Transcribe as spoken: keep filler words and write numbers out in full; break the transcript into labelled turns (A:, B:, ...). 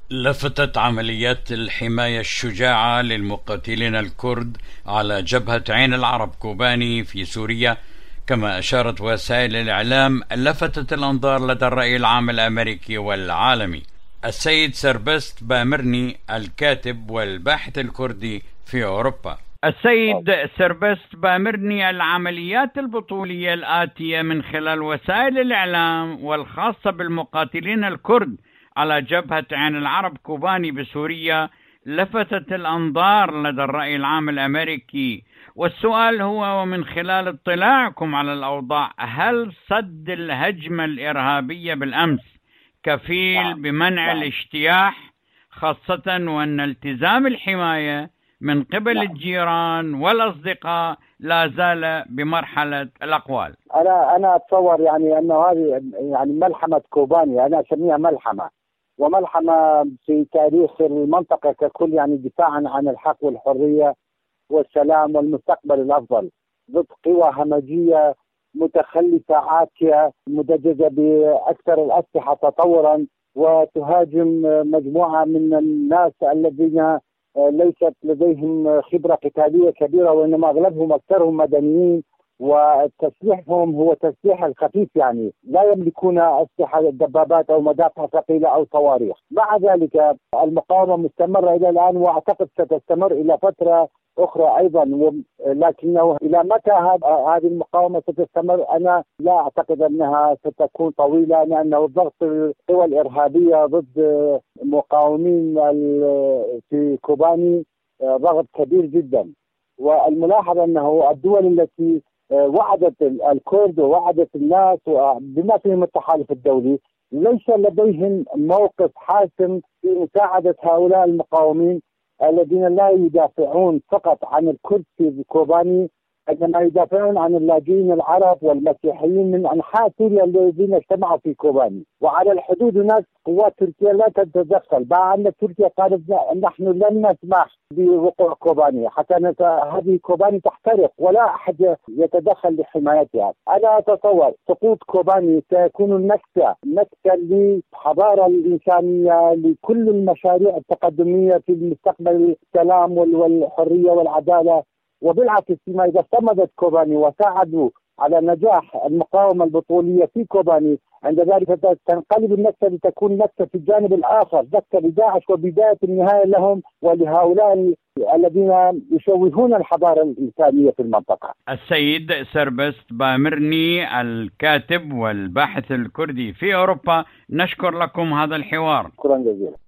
A: لفتت عمليات الحماية الشجاعة للمقاتلين الكرد على جبهة عين العرب كوباني في سوريا، كما أشارت وسائل الإعلام، لفتت الأنظار لدى الرأي العام الأمريكي والعالمي. السيد سربست بامرني، الكاتب والباحث الكردي في أوروبا. السيد سربست بامرني، العمليات البطولية الآتية من خلال وسائل الإعلام والخاصة بالمقاتلين الكرد على جبهة عين العرب كوباني بسوريا لفتت الأنظار لدى الرأي العام الأمريكي. والسؤال هو، ومن خلال اطلاعكم على الأوضاع، هل صد الهجمة الإرهابية بالأمس كفيل بمنع الاجتياح، خاصة وأن التزام الحماية من قبل الجيران والأصدقاء لا زال بمرحلة الأقوال؟
B: أنا أنا أتصور يعني أنه هذه يعني ملحمة كوباني، أنا أسميها ملحمة، وملحمة في تاريخ المنطقة ككل، يعني دفاعا عن الحق والحرية والسلام والمستقبل الأفضل ضد قوى همجية متخلفة عاتية مدججة بأكثر الأسلحة تطورا، وتهاجم مجموعة من الناس الذين ليست لديهم خبرة قتالية كبيرة، وإنما أغلبهم أكثرهم مدنيين، وتسليحهم هو تسليح الخفيف، يعني لا يملكون أسلحة دبابات أو مدافع ثقيلة أو صواريخ. مع ذلك المقاومة مستمرة إلى الآن، وأعتقد ستستمر إلى فترة أخرى أيضا، لكنه إلى متى هذه المقاومة ستستمر؟ أنا لا أعتقد أنها ستكون طويلة، لأنه الضغط القوى الإرهابية ضد مقاومين في كوباني ضغط كبير جدا. والملاحظ أنه الدول التي وعدت الكرد ووعدت الناس بما فيهم التحالف الدولي ليس لديهم موقف حاسم في مساعدة هؤلاء المقاومين الذين لا يدافعون فقط عن الكرد في كوباني، إنما يدافعون عن اللاجئين العرب والمسيحيين من أنحاء سوريا الذين اجتمعوا في كوباني. وعلى الحدود هناك قوات تركيا لا تتدخل، مع أن تركيا قالت نحن لن نسمح بوقوع كوباني حتى هذه كوباني تحترق ولا أحد يتدخل لحمايتها. أنا أتصور سقوط كوباني سيكون النكسة نكسة للحضارة الإنسانية، لكل المشاريع التقدمية في المستقبل، السلام والحرية والعدالة. وبالعكس، فيما إذا استمدت كوباني وساعدوا على نجاح المقاومة البطولية في كوباني، عند ذلك تنقلب النكسة لتكون نكسة في الجانب الآخر، نكسة لداعش وبداية النهاية لهم ولهؤلاء الذين يشوهون الحضارة الإنسانية في المنطقة.
A: السيد سربست بامرني، الكاتب والباحث الكردي في أوروبا، نشكر لكم هذا الحوار.
B: شكرا جزيلا.